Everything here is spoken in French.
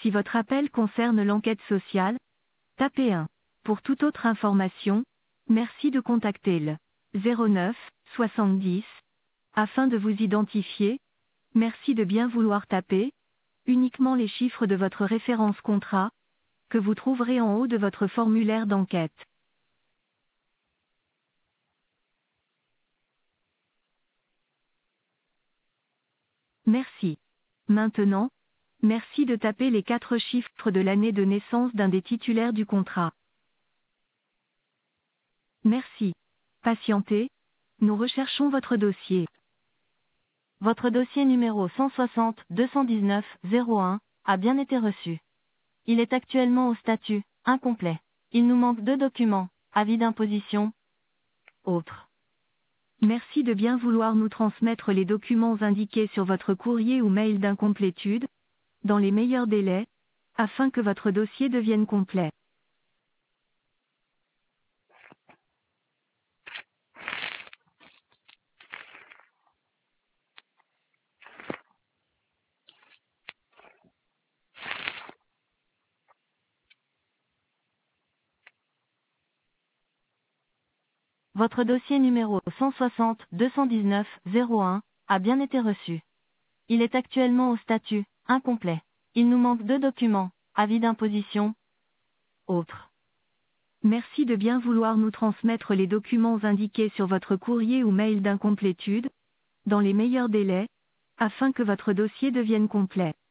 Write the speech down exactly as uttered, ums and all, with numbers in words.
Si votre appel concerne l'enquête sociale, tapez un. Pour toute autre information, merci de contacter le zéro neuf soixante-dix. Afin de vous identifier, merci de bien vouloir taper uniquement les chiffres de votre référence contrat, que vous trouverez en haut de votre formulaire d'enquête. Merci. Maintenant, merci de taper les quatre chiffres de l'année de naissance d'un des titulaires du contrat. Merci. Patientez, nous recherchons votre dossier. Votre dossier numéro cent soixante deux cent dix-neuf zéro un a bien été reçu. Il est actuellement au statut incomplet. Il nous manque deux documents, avis d'imposition, autres. Merci de bien vouloir nous transmettre les documents indiqués sur votre courrier ou mail d'incomplétude, dans les meilleurs délais, afin que votre dossier devienne complet. Votre dossier numéro cent soixante deux cent dix-neuf zéro un a bien été reçu. Il est actuellement au statut incomplet. Il nous manque deux documents, avis d'imposition, autres. Merci de bien vouloir nous transmettre les documents indiqués sur votre courrier ou mail d'incomplétude, dans les meilleurs délais, afin que votre dossier devienne complet.